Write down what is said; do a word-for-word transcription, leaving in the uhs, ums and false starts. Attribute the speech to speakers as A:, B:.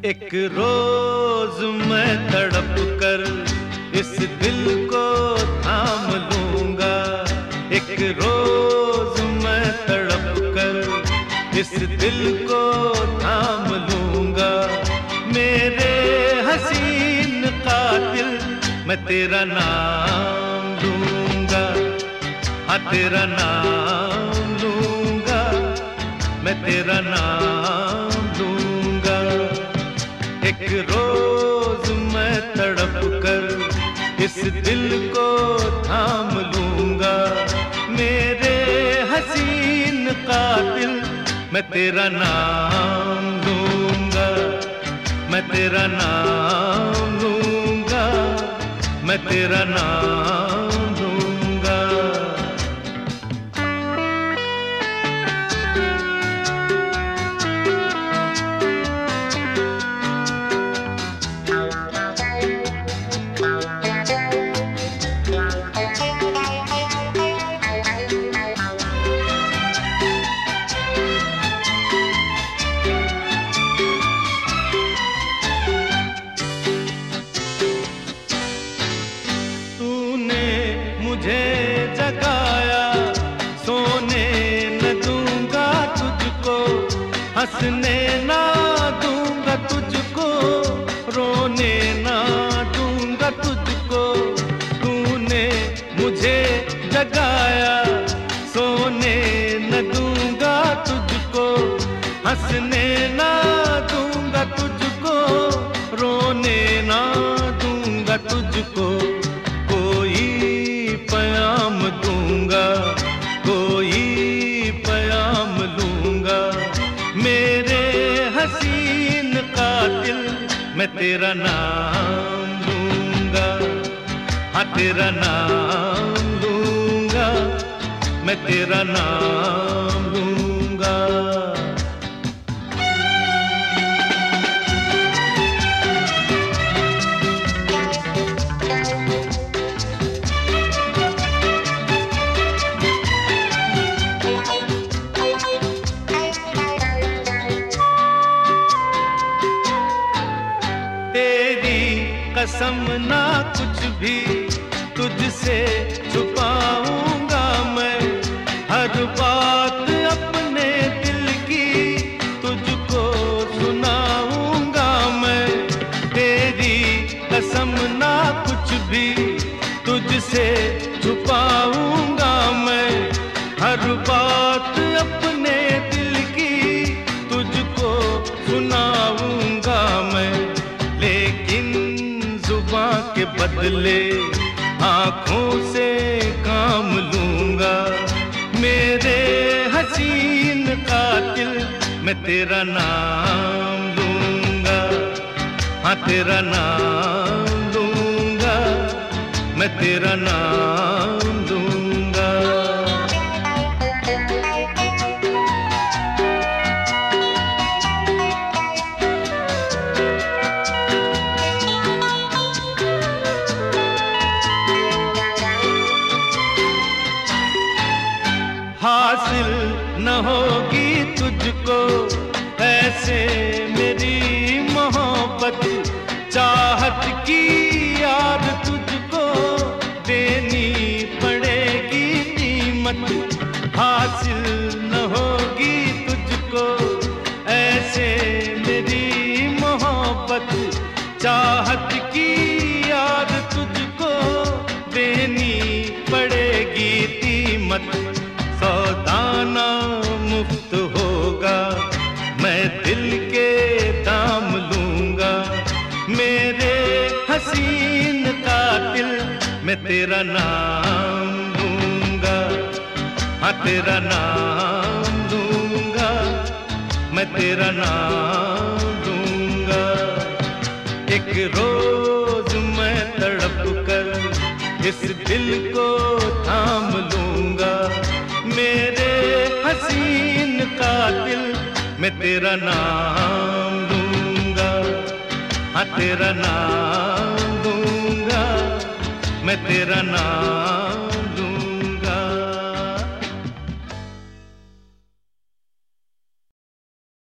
A: एक रोज मैं तड़प कर इस दिल को थाम लूंगा। एक रोज मैं तड़प कर इस दिल को थाम लूंगा। मेरे हसीन कातिल मैं तेरा नाम लूंगा। हाँ तेरा नाम लूंगा, मैं तेरा नाम लूंगा। एक रोज मैं तड़प कर इस दिल को थाम लूंगा। मेरे हसीन कातिल मैं तेरा नाम लूंगा। मैं तेरा नाम लूंगा, मैं तेरा नाम लूंगा। मुझे जगाया, सोने न दूंगा तुझको, हंसने ना दूंगा तुझको, रोने ना दूंगा तुझको। तूने मुझे जगाया, सोने न दूंगा तुझको, हंसने ना दूंगा तुझको, रोने ना दूंगा तुझको। पयाम दूंगा, कोई पयाम लूंगा। मेरे हसीन कातिल मैं तेरा नाम लूंगा। हाँ तेरा नाम लूंगा, मैं तेरा नाम लूंगा। कसम ना कुछ भी तुझसे छुपाऊंगा मैं, हर बात अपने दिल की तुझको सुनाऊंगा मैं। तेरी कसम ना कुछ भी तुझसे छुपाऊंगा मैं, हर बात अपने दिल की तुझको सुनाऊंगा मैं। लेकिन जुबां के बदले आँखों से काम लूंगा। मेरे हसीन कातिल मैं तेरा नाम लूंगा। हाँ तेरा नाम लूंगा, मैं तेरा नाम लूंगा। हासिल न होगी तुझको ऐसे मेरी मोहब्बत, चाहत की याद तुझको देनी पड़ेगी कीमत। हासिल न होगी तुझको ऐसे मेरी मोहब्बत, चाहत की याद तुझको देनी पड़ेगी कीमत। सौदाना मुफ्त होगा, मैं दिल के दाम लूंगा। मेरे हसीन कातिल मैं तेरा नाम लूंगा। हाँ तेरा नाम लूंगा, मैं तेरा नाम लूंगा। एक रोज मैं तड़प कर इस दिल को थाम लूंगा। मेरे हसीन कातिल मैं तेरा नाम लूंगा। हाँ तेरा नाम लूंगा, मैं तेरा नाम